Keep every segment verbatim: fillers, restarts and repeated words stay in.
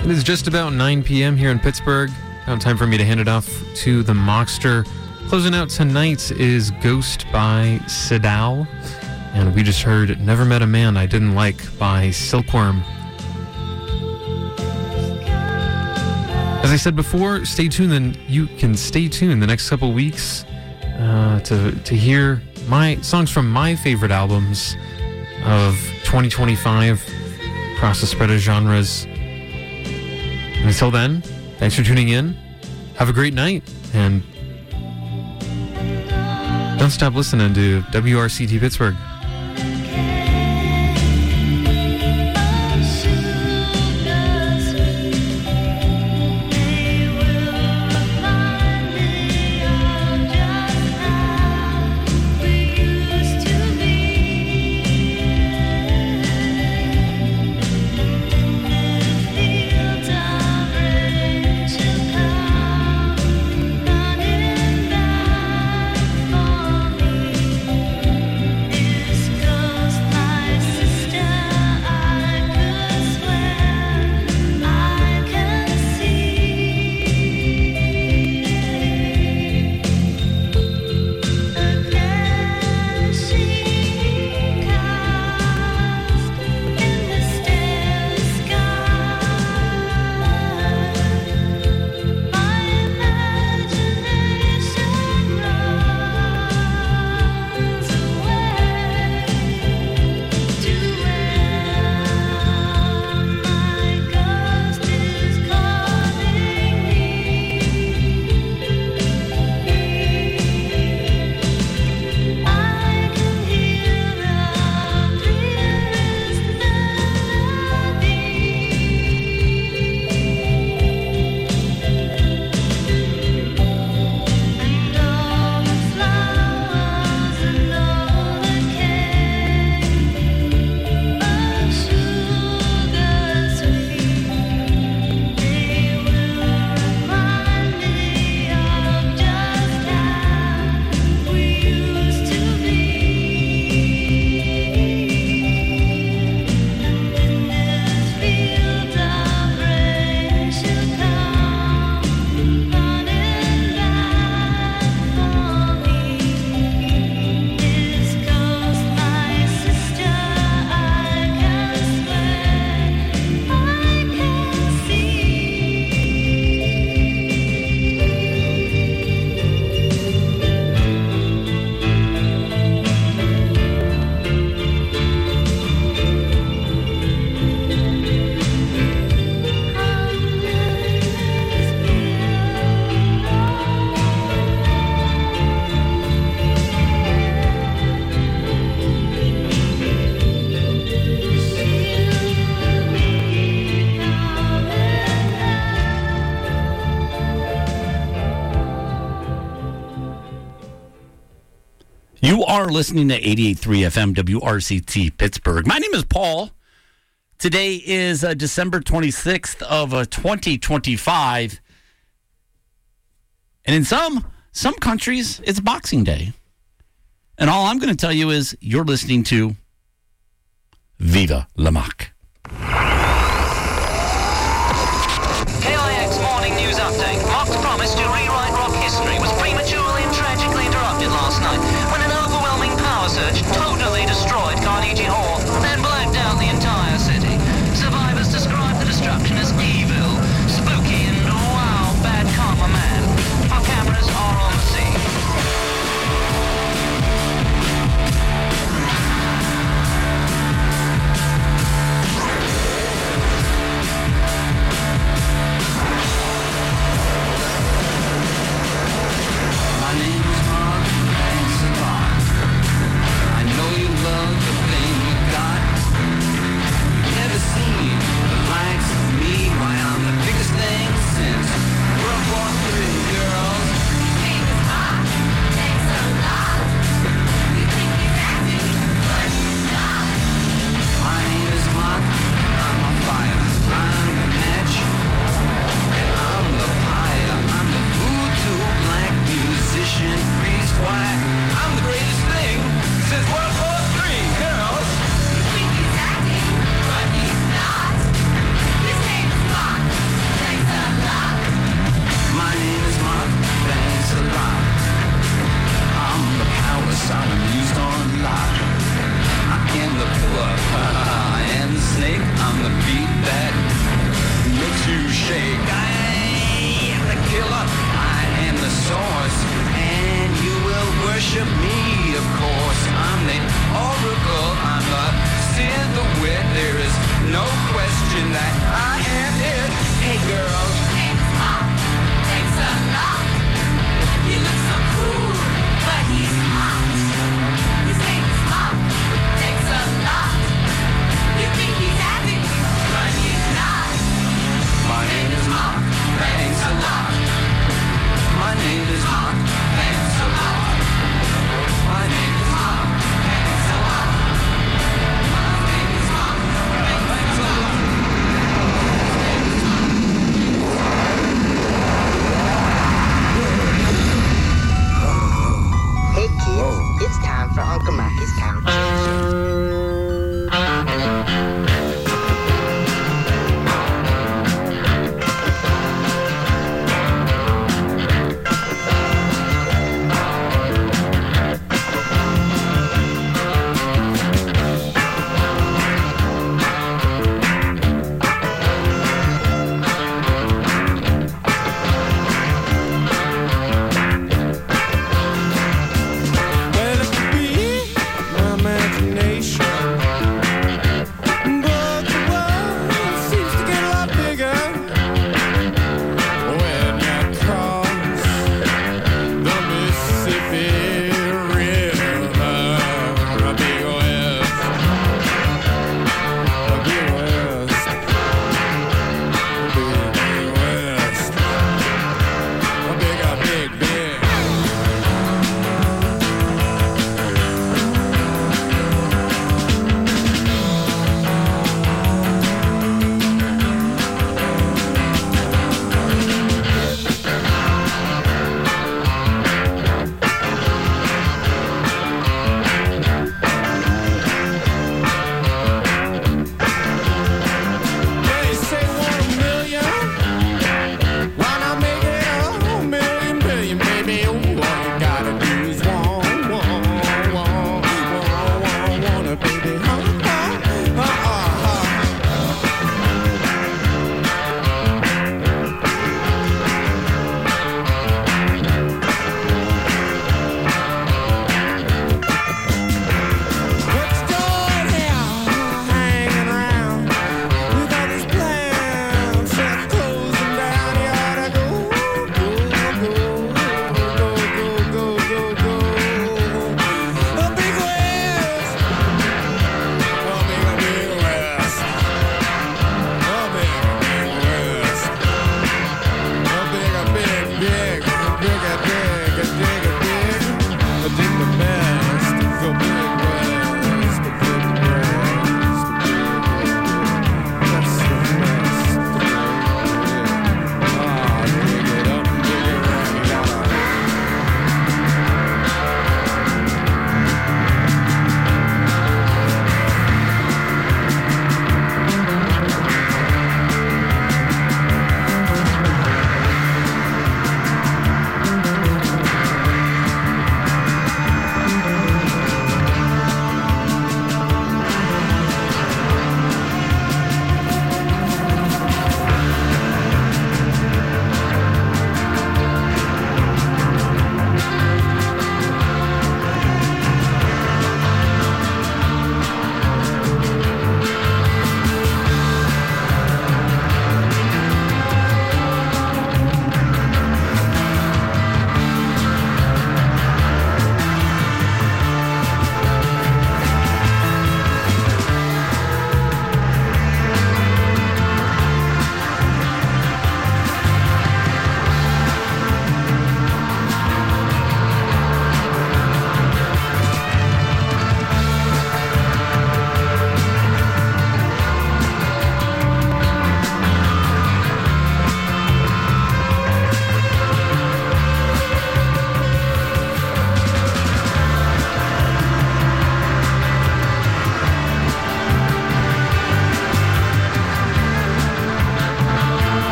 It is just about nine p.m. here in Pittsburgh. About time for me to hand it off to the Mockster. Closing out tonight is Ghost by Sidal. And we just heard Never Met a Man I Didn't Like by Silkworm. As I said before, stay tuned, and you can stay tuned the next couple weeks uh, to, to hear my songs from my favorite albums of twenty twenty-five across the spread of genres. And until then, thanks for tuning in. Have a great night, and don't stop listening to W R C T Pittsburgh. You are listening to eighty-eight point three F M W R C T Pittsburgh. My name is Paul. Today is uh, December twenty-sixth of uh, twenty twenty-five. And in some some countries, it's Boxing Day. And all I'm going to tell you is you're listening to Viva La Mac. K I X Morning News Update. Mark's promise to rewrite rock history was prematurely and tragically interrupted last night when an overwhelming power surge totally destroyed Carnegie Hall and blacked out the entire city. Survivors describe the destruction as evil, spooky, and wow, bad karma man. Our cameras are on the scene.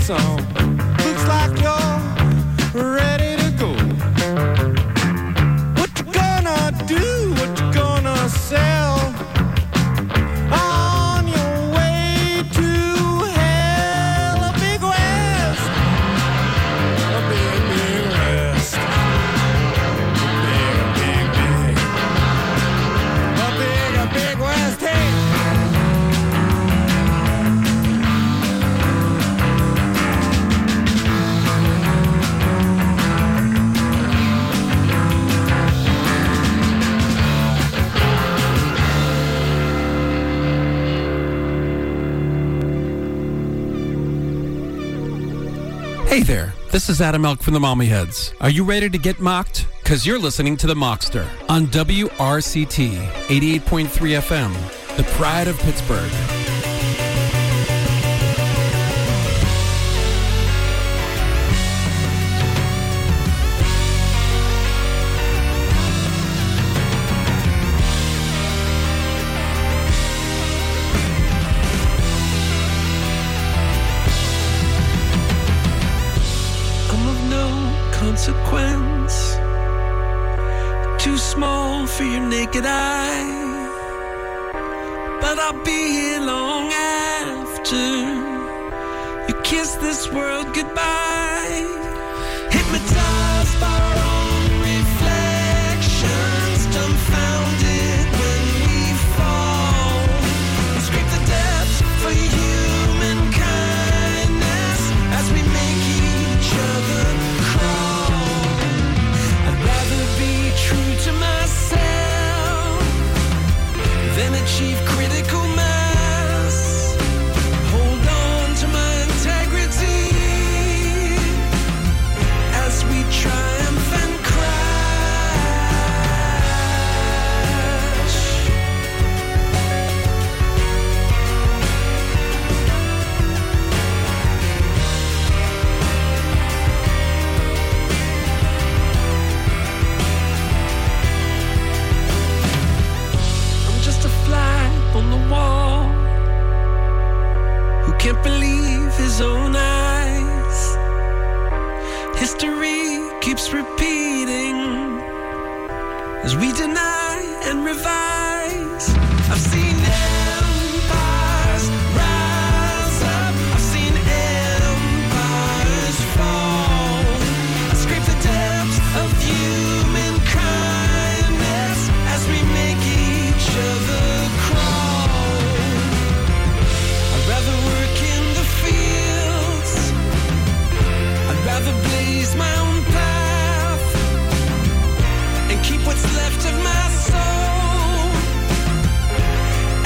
song. Looks like you're ready to go. What you gonna do? What you gonna sell? On your way to hell, a big west, a big, big west, a big, big, big, a big, a big west, hey. Hey there, this is Adam Elk from the Mommy Heads. Are you ready to get mocked? Because you're listening to The Mockster on W R C T eighty-eight point three F M, the pride of Pittsburgh. Consequence, too small for your naked eye, but I'll be here long after you kiss this world goodbye. Hypnotized by our own reflections, dumbfounded when we fall, scrape the depths for human kindness as we make each other true to myself, then achieve critical mass. Hold on to my integrity as we triumph and crash. On the wall, who can't believe his own eyes. History keeps repeating as we deny and revise. I've seen empires rise up, I've seen empires fall. I scrape the depths of human kindness as we make each other blaze my own path and keep what's left of my soul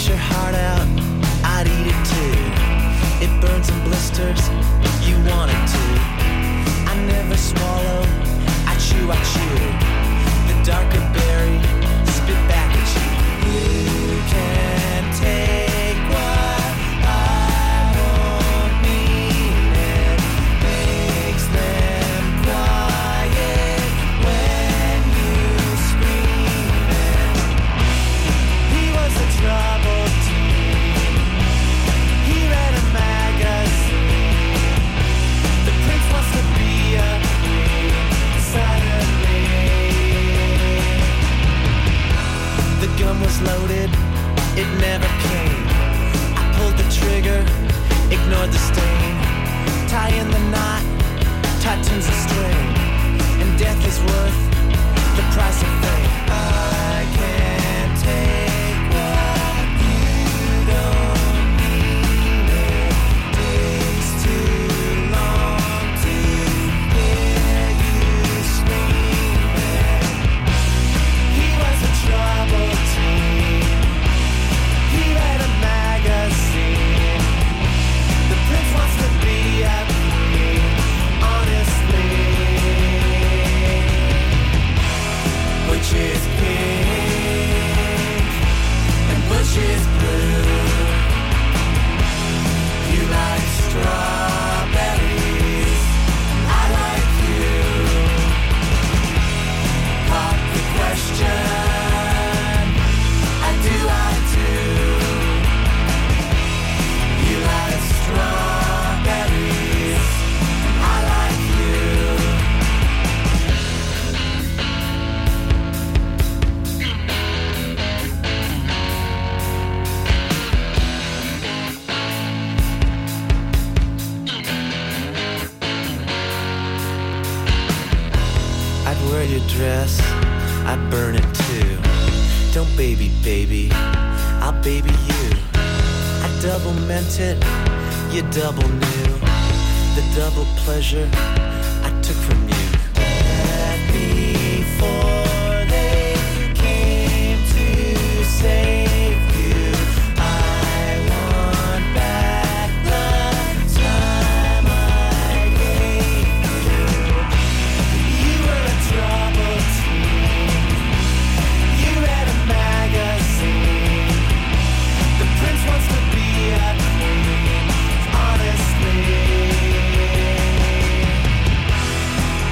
your heart out, I'd eat it too. It burns and blisters, you want it to. I never swallow, I chew, I chew. The darker berry, spit back at you. You can take what I won't need. It makes them quiet when you scream it. He was a troubled teen. He read a magazine. The prince wants to be a queen suddenly. The gun was loaded, it never came. I pulled the trigger, ignored the stain. Tie in the knot, tightens the string. And death is worth the price of fame. I can't take what you don't need. It takes too long to hear you screaming. He was a troubled teen. He read a magazine. The prince wants to be a queen, honestly. Which is pink and which is blue. You like strawberries, I like you. Pop the question, I do, I do. You like strawberries, I like you. I'd wear your dress, I'd burn it too. Don't baby, baby, I'll baby you. I double meant it, you double knew. The double pleasure I took from you. But before they came to save you, I want back the time I gave you. You were a troubled teen. You read a magazine. The prince wants to be a queen, honestly.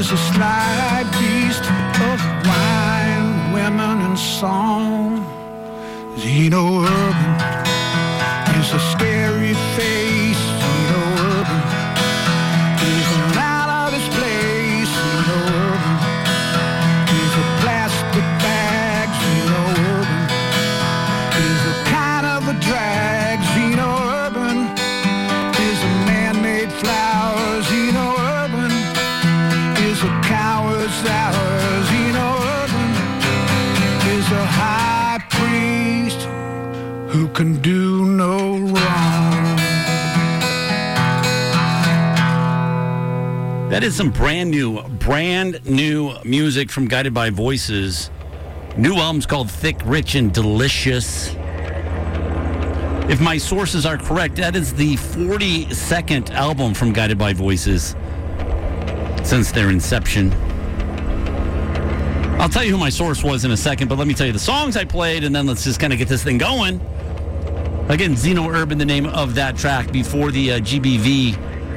is a slight beast of wine, women, and song. Zeno Urban is a scary face. Zeno Urban is a man of his place. Zeno Urban is a plastic bag. Zeno Urban is a kind of a drag. Zeno Urban is a man-made flower. Zeno Urban is a coward's hour. Zeno Urban is a high priest who can do no wrong. That is some brand new, brand new music from Guided by Voices. New album's called Thick, Rich, and Delicious. If my sources are correct, that is the forty-second album from Guided by Voices since their inception. I'll tell you who my source was in a second, but let me tell you the songs I played, and then let's just kind of get this thing going. Again, Zeno Urban, the name of that track. Before the uh, G B V,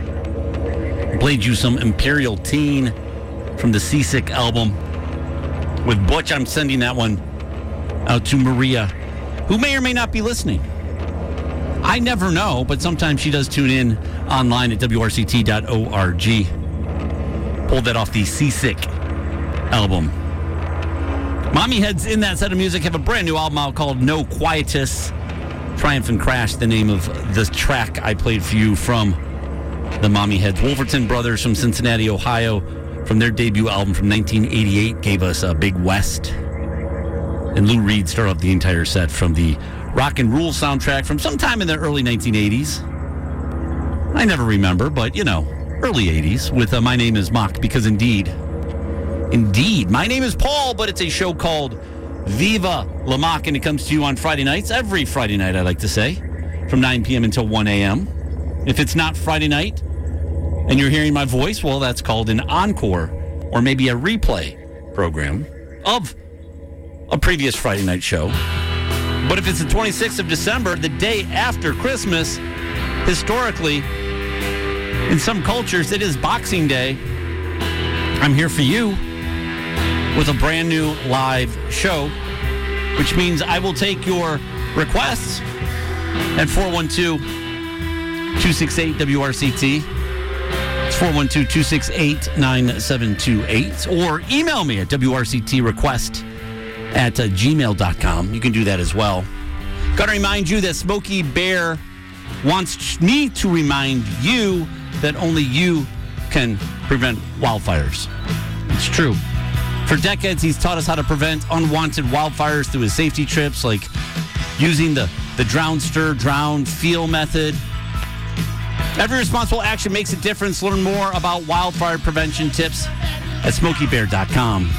played you some Imperial Teen from the Seasick album. With Butch, I'm sending that one out to Maria, who may or may not be listening. I never know, but sometimes she does tune in online at W R C T dot org. Pulled that off the Seasick album. Mommy Heads in that set of music have a brand new album out called No Quietus. Triumph and Crash, the name of the track I played for you from the Mommy Heads. Wolverton Brothers from Cincinnati, Ohio, from their debut album from nineteen eighty-eight, gave us a Big West. And Lou Reed started off the entire set from the Rock and Roll soundtrack from sometime in the early nineteen eighties. I never remember, but, you know, early eighties with uh, My Name is Mock, because indeed, indeed, my name is Paul, but it's a show called Viva La Mock, and it comes to you on Friday nights, every Friday night, I like to say, from nine p.m. until one a.m. If it's not Friday night and you're hearing my voice, well, that's called an encore or maybe a replay program of a previous Friday night show. But if it's the twenty-sixth of December, the day after Christmas, historically, in some cultures, it is Boxing Day. I'm here for you with a brand new live show, which means I will take your requests at four one two, two six eight, W R C T. It's four one two, two six eight, nine seven two eight. Or email me at W R C T request at uh, gmail dot com. You can do that as well. Got to remind you that Smokey Bear wants me to remind you that only you can prevent wildfires. It's true. For decades, he's taught us how to prevent unwanted wildfires through his safety trips, like using the, the drown, stir, drown, feel method. Every responsible action makes a difference. Learn more about wildfire prevention tips at smokey bear dot com.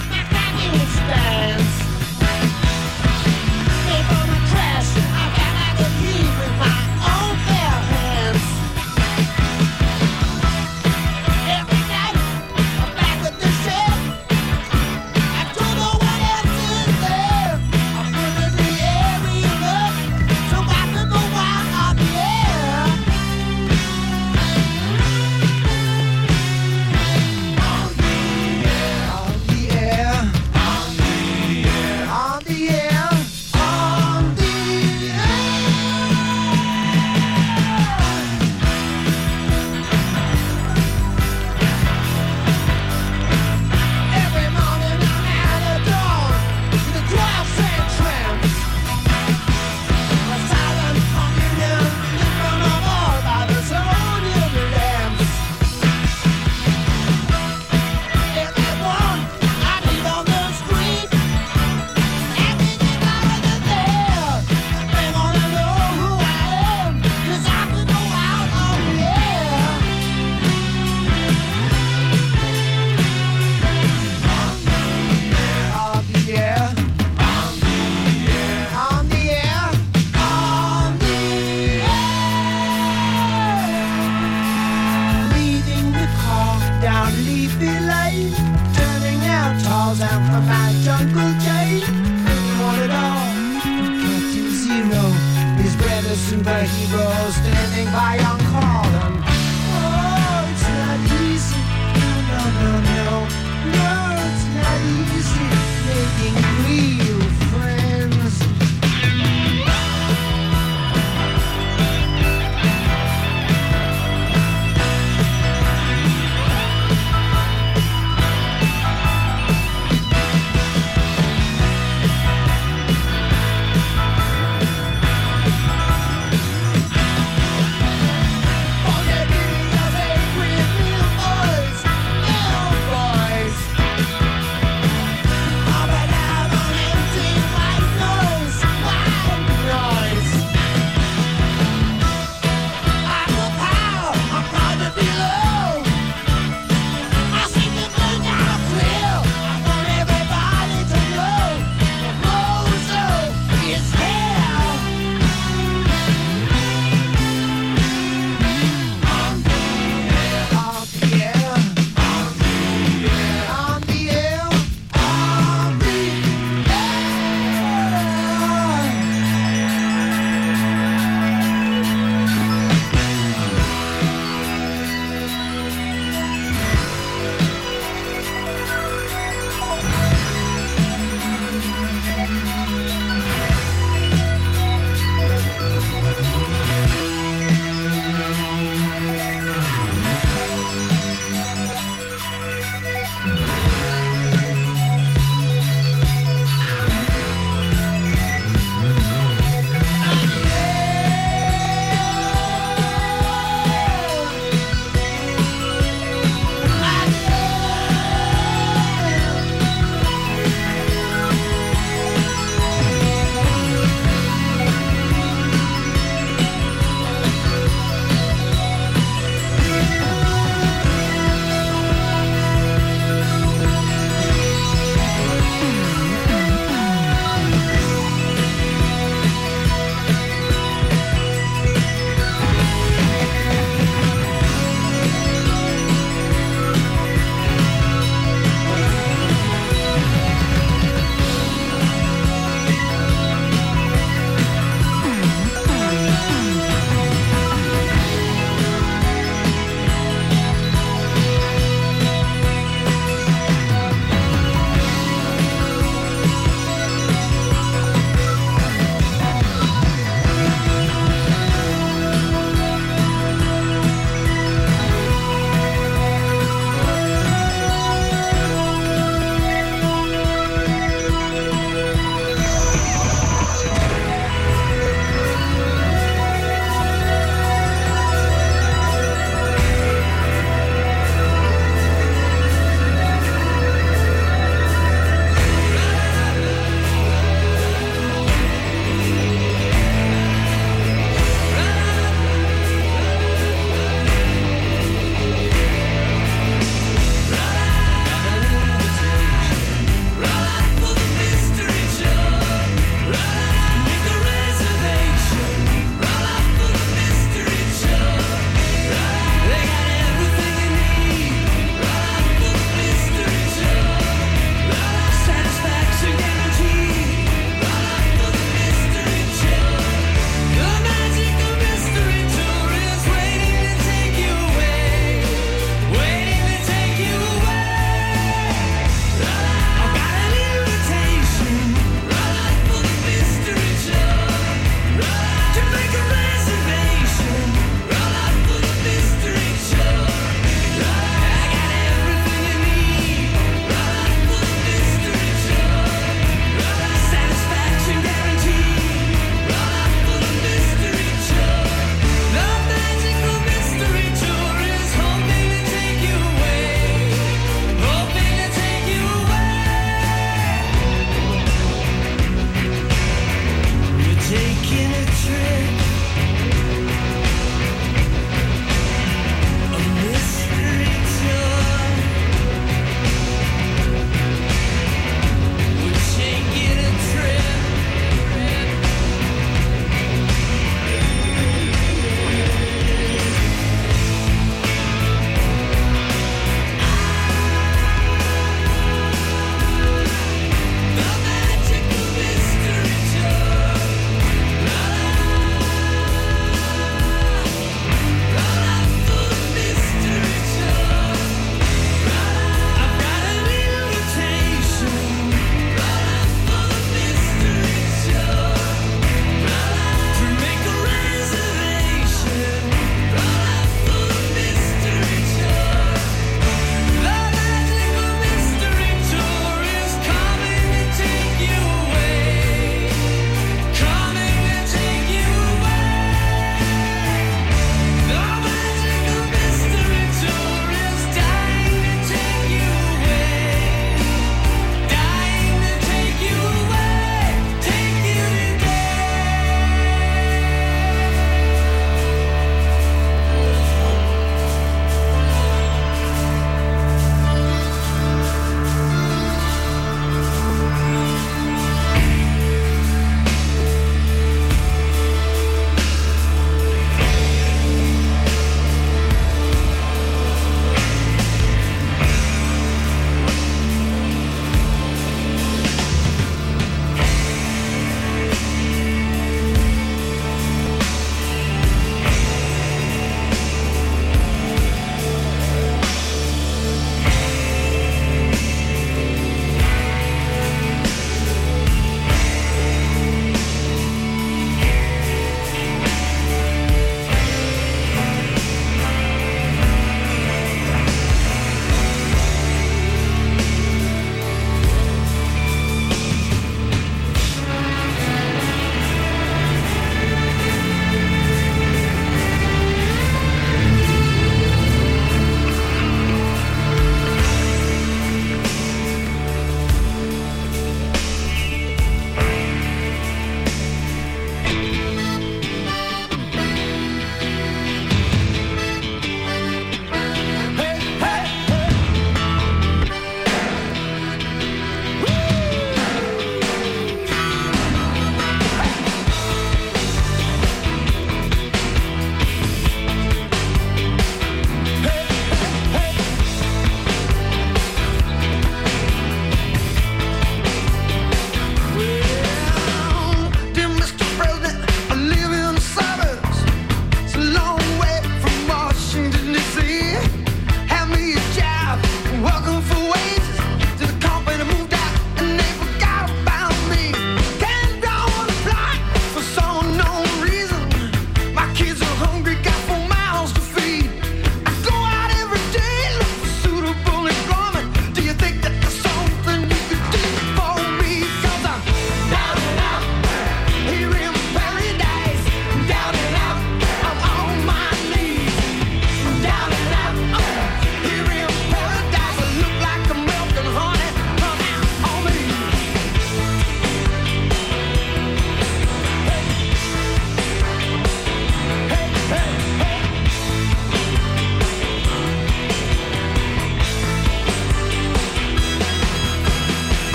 Superheroes standing by on call, and oh, it's not easy. No, no, no, no.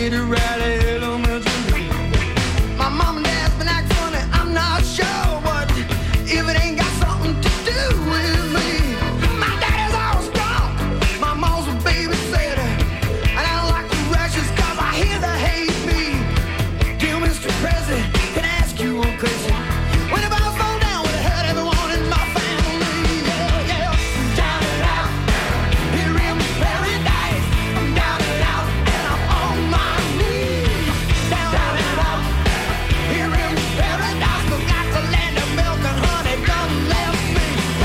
get it right at elementary. My mom and dad's been acting funny, I'm not sure, but if it ain't got something to do with me. My daddy's all strong, my mom's a babysitter, and I don't like the Russians cause I hear they hate me. Dear Mister President, can I ask you one question? When the bombs fall down, will it hurt everyone in my family? Yeah, yeah. Down and out, here in paradise. I'm down and out, and I'm on my knees. Down, down and out, here in paradise. Forgot the land of milk and honey, done left me.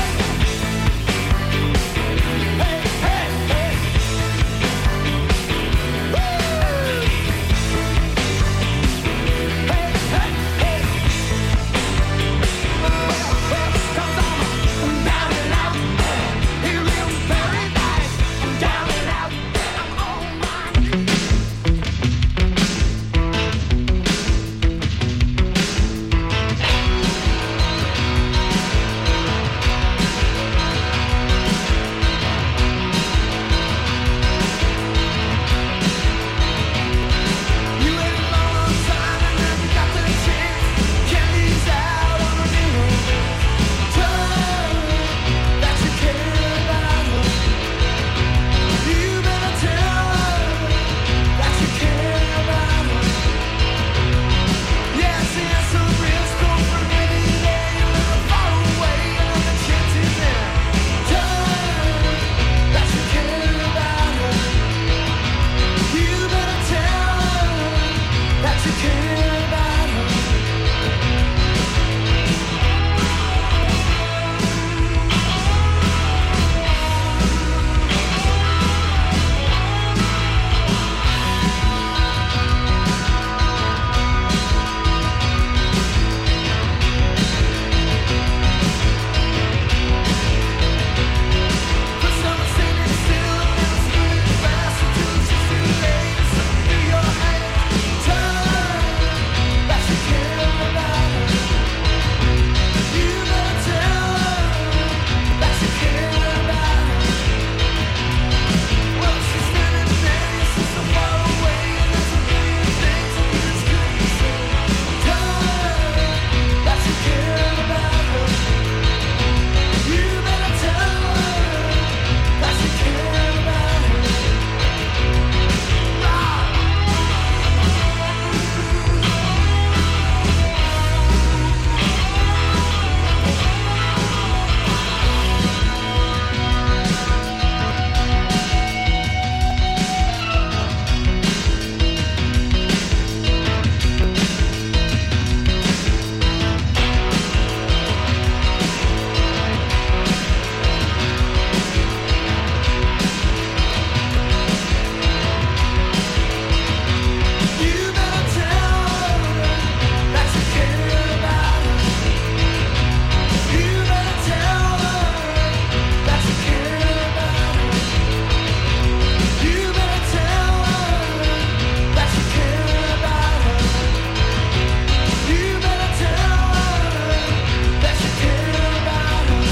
Hey, hey, hey. Woo! Hey, hey, hey. Well, well, 'cause I'm down and out, here in paradise. I'm down and out, I'm on my knees. You wait a long time and never got the chance. Candy's out on a new turn that you care about her. You better tell her that you care about her. Yes, it's a risk over any day. You live far away and the chance is there. Tell her that you care about her. You better tell her that you care about her. Put some standing still and it's moving fast until it's just too late. It's under your hand. Tell her that you care about her. You better tell her that you care about her. Well, she's standing there, she's so far away, and there's a million things that you just couldn't say. Tell her that you care about her. You better tell her that you care about her. You better tell her that you care about her. You better tell her that you care about her. You better tell her that you care about her. You better tell her that you care about her.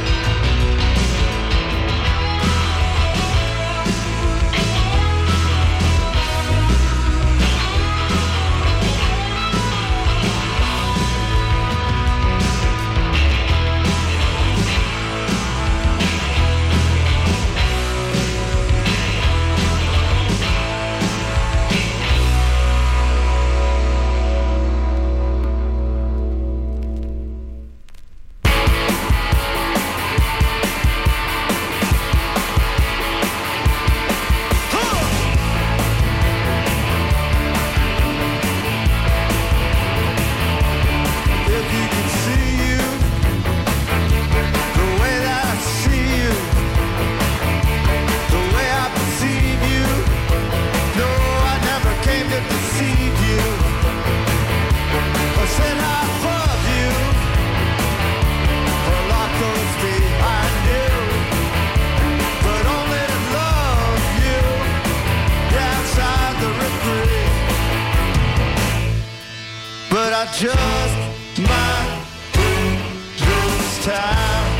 If you could see you the way that I see you, the way I perceive you. No, I never came to deceive you or said I love you or lock those behind you, but only to love you outside the retreat. But I just might lose time.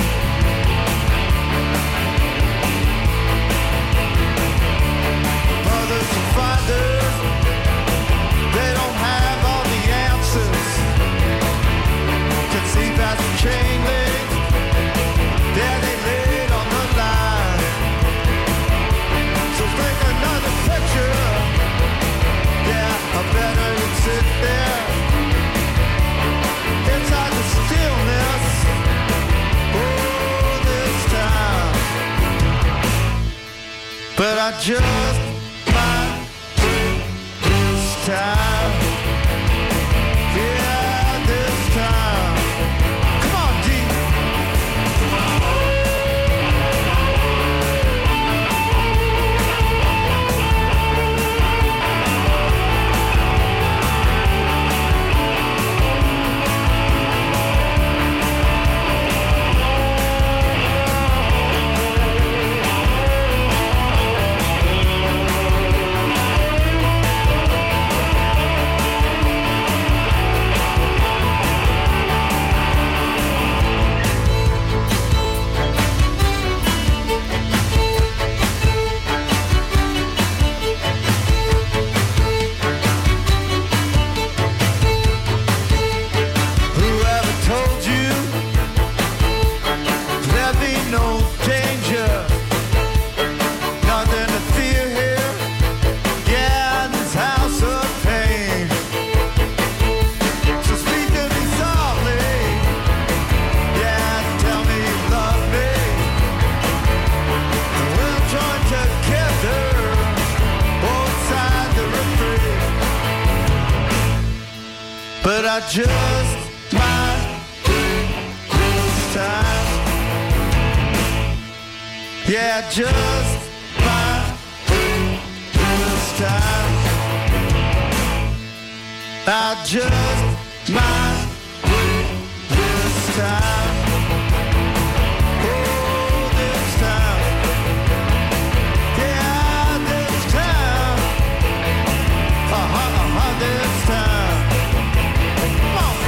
Mothers and fathers just might this time. Yeah, this time. Come on, D. Whoever told you there'd be no danger? Nothing to fear here. Yeah, in this house of pain. So speak to me softly. Yeah, tell me you love me. And we'll join together, both sides of the street. But I just might this time. Yeah, just might this time. I just might this time. Oh, this time. Yeah, this time. Uh-huh, uh-huh, this time. Come on.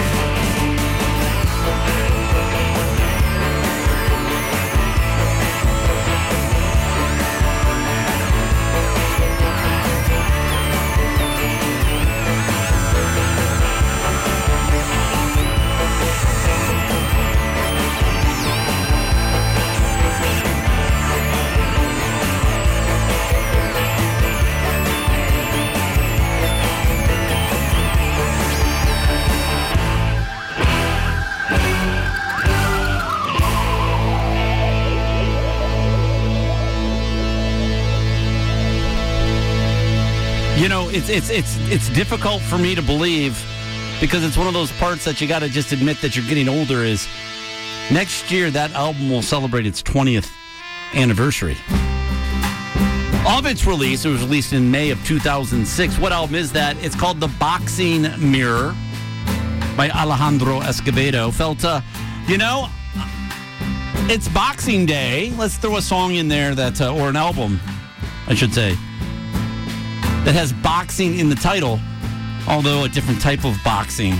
You know, it's it's it's it's difficult for me to believe because it's one of those parts that you got to just admit that you're getting older. Is next year that album will celebrate its twentieth anniversary of its release. It was released in May of two thousand six. What album is that? It's called The Boxing Mirror by Alejandro Escovedo. Felt, uh, you know, it's Boxing Day. Let's throw a song in there that, uh, or an album, I should say, that has boxing in the title, although a different type of boxing.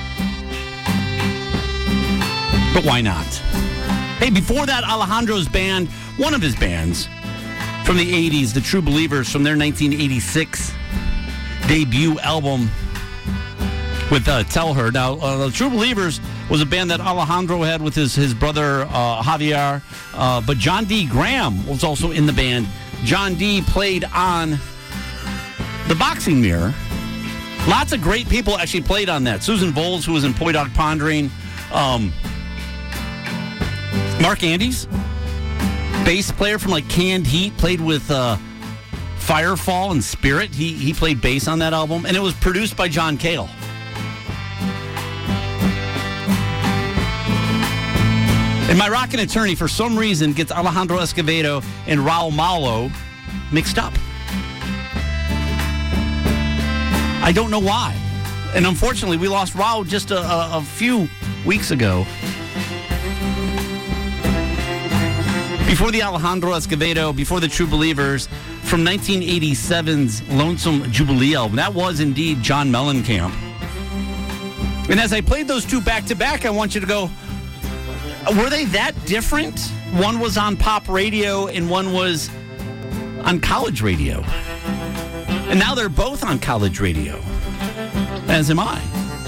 But why not? Hey, before that, Alejandro's band, one of his bands from the eighties, the True Believers, from their nineteen eighty-six debut album with uh, Tell Her. Now, uh, the True Believers was a band that Alejandro had with his, his brother uh, Javier, uh, but John D. Graham was also in the band. John D. played on The Boxing Mirror. Lots of great people actually played on that. Susan Voles, who was in Poi Dog Pondering. Um, Mark Andes, bass player from like Canned Heat, played with uh, Firefall and Spirit. He he played bass on that album, and it was produced by John Cale. And my rockin' attorney, for some reason, gets Alejandro Escovedo and Raul Malo mixed up. I don't know why. And unfortunately, we lost Raul just a, a, a few weeks ago. Before the Alejandro Escovedo, before the True Believers, from nineteen eighty-seven's Lonesome Jubilee album. That was indeed John Mellencamp. And as I played those two back to back, I want you to go, were they that different? One was on pop radio and one was on college radio. And now they're both on college radio, as am I.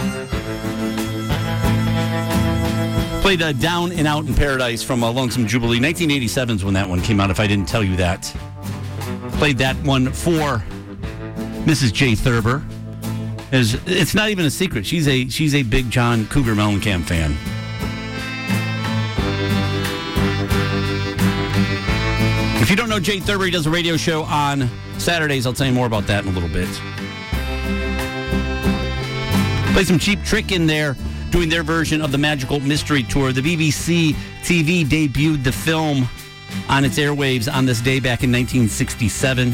Played uh, Down and Out in Paradise from uh, Lonesome Jubilee. nineteen eighty-seven's when that one came out, if I didn't tell you that. Played that one for Missus J. Thurber. It's, it's not even a secret. She's a she's a big John Cougar Mellencamp fan. If you don't know Jay Thurber, he does a radio show on Saturdays. I'll tell you more about that in a little bit. Play some Cheap Trick in there, doing their version of the Magical Mystery Tour. The B B C T V debuted the film on its airwaves on this day back in nineteen sixty-seven.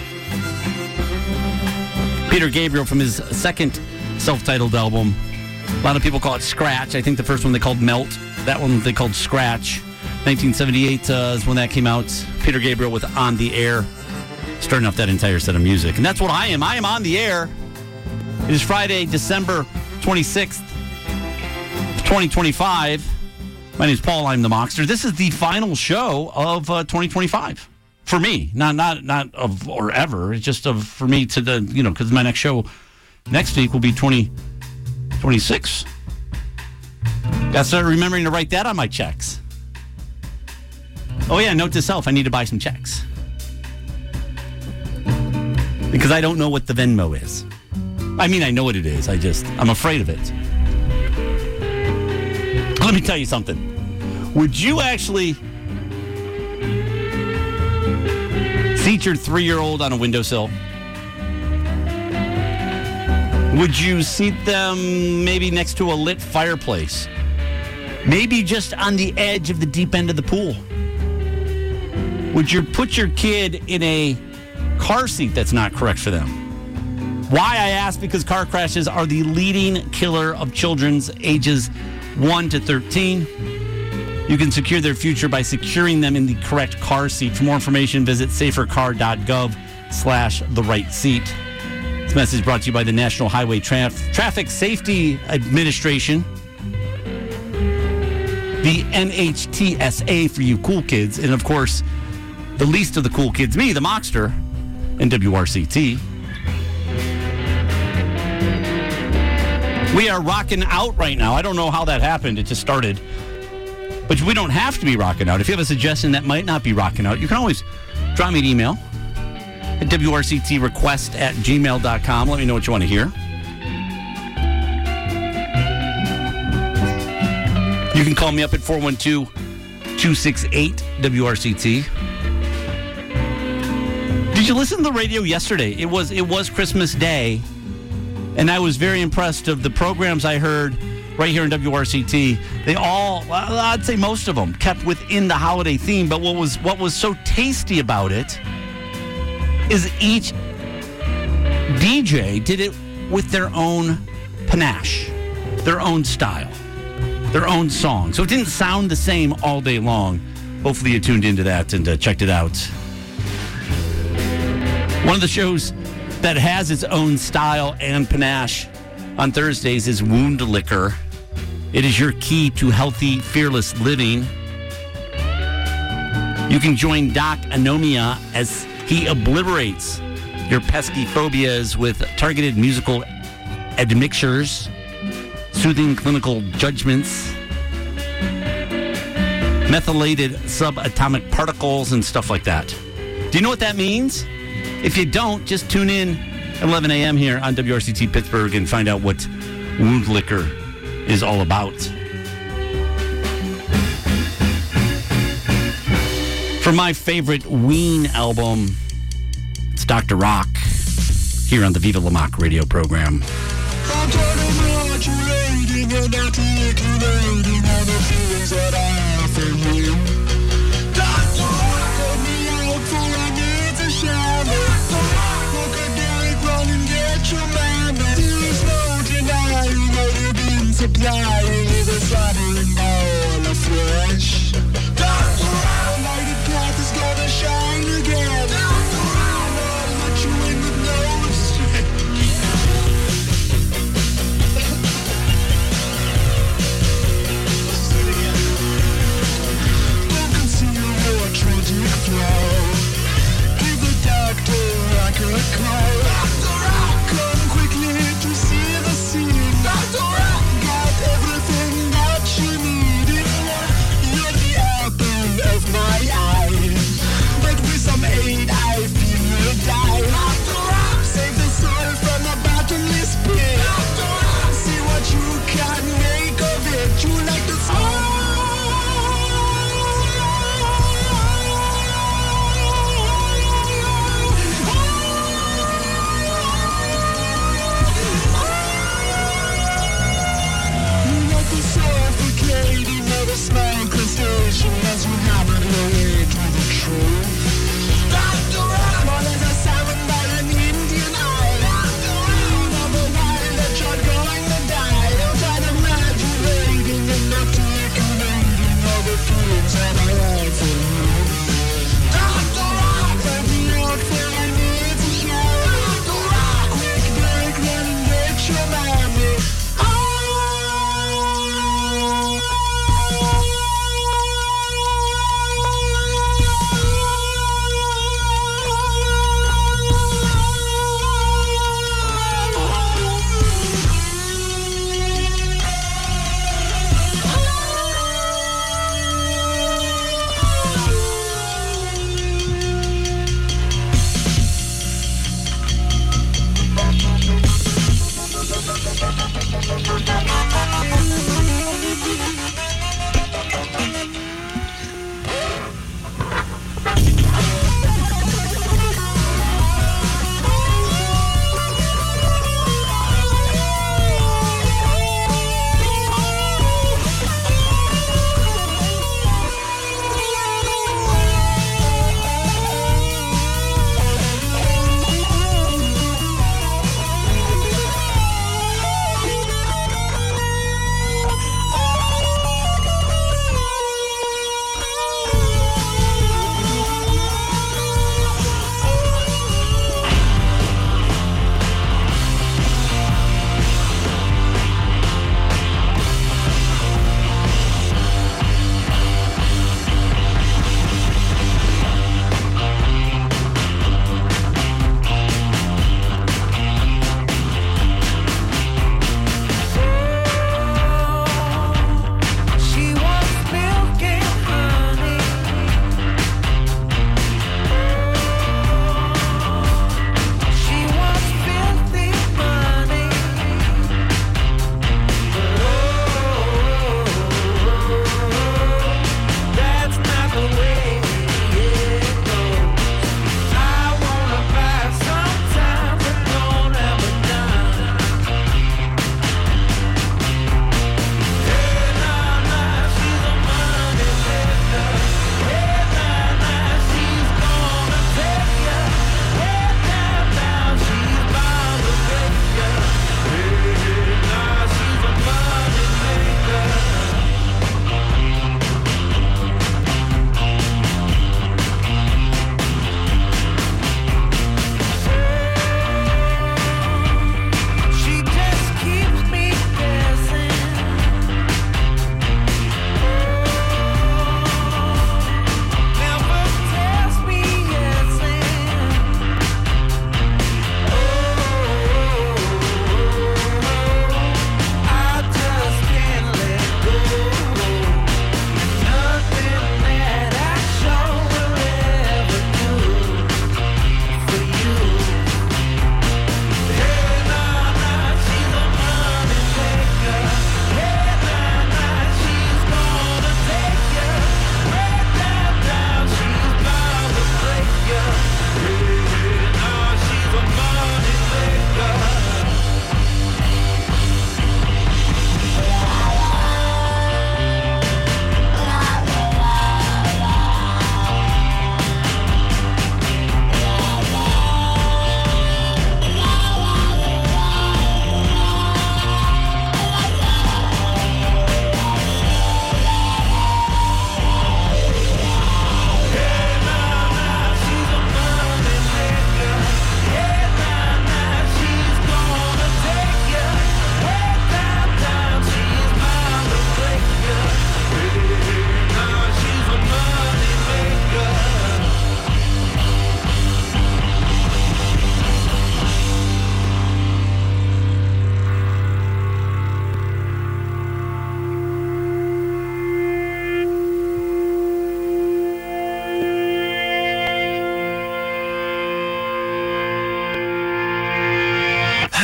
Peter Gabriel from his second self-titled album. A lot of people call it Scratch. I think the first one they called Melt. That one they called Scratch. nineteen seventy-eight uh, is when that came out. Peter Gabriel with On the Air, starting off that entire set of music. And that's what I am. I am on the air. It is Friday, December twenty-sixth, twenty twenty-five. My name is Paul. I'm the Mockster. This is the final show of uh, twenty twenty-five for me. Not not not of or ever. It's just of for me to the you know because my next show next week will be twenty twenty-six. Got to start remembering to write that on my checks. Oh yeah, note to self: I need to buy some checks because I don't know what the Venmo is. I mean, I know what it is. I just, I'm afraid of it. Let me tell you something. Would you actually seat your three-year-old on a windowsill? Would you seat them maybe next to a lit fireplace? Maybe just on the edge of the deep end of the pool? Would you put your kid in a car seat that's not correct for them? Why, I ask, because car crashes are the leading killer of children's ages one to thirteen. You can secure their future by securing them in the correct car seat. For more information, visit safercar.gov slash the right seat. This message brought to you by the National Highway Traf- Traffic Safety Administration, the N H T S A for you cool kids, and of course, the least of the cool kids, me, the Mockster, and W R C T. We are rocking out right now. I don't know how that happened. It just started. But we don't have to be rocking out. If you have a suggestion that might not be rocking out, you can always drop me an email at W R C T request at gmail dot com. Let me know what you want to hear. You can call me up at four one two, two six eight, W R C T. Did you listen to the radio yesterday? It was it was Christmas Day. And I was very impressed of the programs I heard right here in W R C T. They all, well, I'd say most of them, kept within the holiday theme. But what was what was so tasty about it is each D J did it with their own panache, their own style, their own song. So it didn't sound the same all day long. Hopefully you tuned into that and uh, checked it out. One of the shows that has its own style and panache on Thursdays is Wound Liquor. It is your key to healthy, fearless living. You can join Doc Anomia as he obliterates your pesky phobias with targeted musical admixtures, soothing clinical judgments, methylated subatomic particles, and stuff like that. Do you know what that means? If you don't, just tune in at eleven a.m. here on W R C T Pittsburgh and find out what Wound Liquor is all about. For my favorite Ween album, it's Doctor Rock here on the Viva La Mock radio program. Supplying is a sovereign ball of flesh. Lighted path is gonna shine again. I'll let you in with no don't conceal your tragic flow. Give the doctor rock a call. Doctor Rock, come quickly to see the scene. Doctor Rock. Every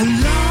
I love